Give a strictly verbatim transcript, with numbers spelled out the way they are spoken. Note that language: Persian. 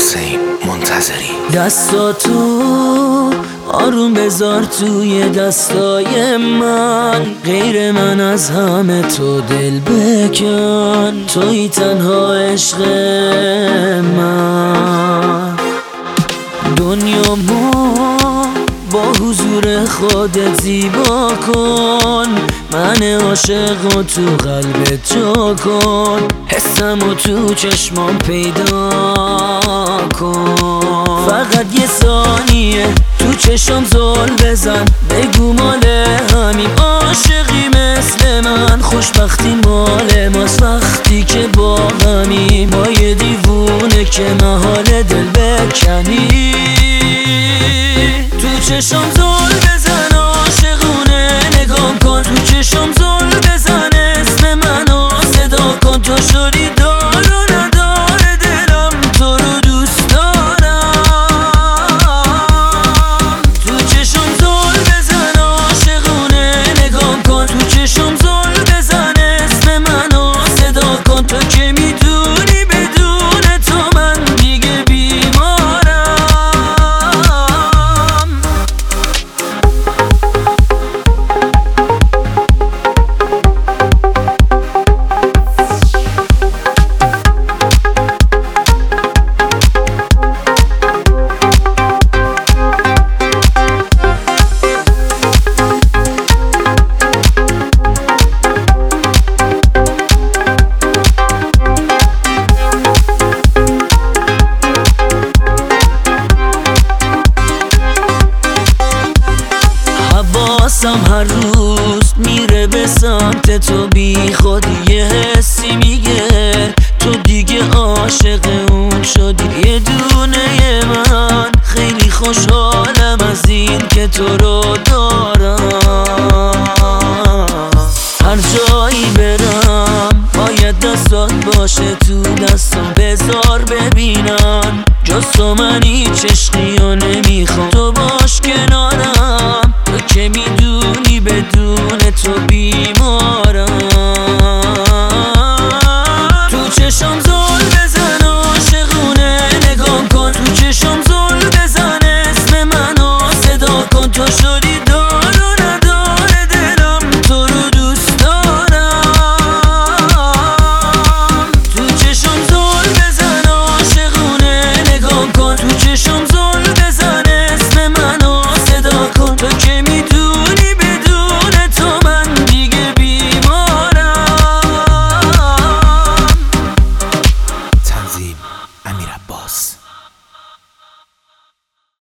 حسین منتظری. دستاتو آروم بذار توی دستای من، غیر من از همه تو دل بکن، توی تنها عشق من. دنیامو با حضور خودت زیبا کن، من عاشق و تو قلبت جا کن، حسم و تو چشمام پیدا کن. فقط یه ثانیه تو چشم زل بزن، بگو مال همین عاشقی مثل من، خوشبختی مال ماست وقتی که با همیم، با یه دیوونه که محال دل بکنی. تو چشم زل بزن عاشقونه نگام کن، تو چشم زل بزن اسم منو صدا کن، تو شدی دار و ندار دلم، تو رو دوست دارم. تو چشم زل بزن عاشقونه نگام کن، تو چشم زل بزن اسم منو صدا کن، تو که میدونی بدون تو من دیگه بیمارم. حواسم هر روز میره به سمت تو، بی خودی یه حسی میگه تو دیگه عاشق اون شدی. یه دونه من خیلی خوشحالم از این که تو رو دارم، هر جایی برم باید دستات باشه تو دستم، بذار ببینم جز تو من هیچ عشقی رو نمیخوام.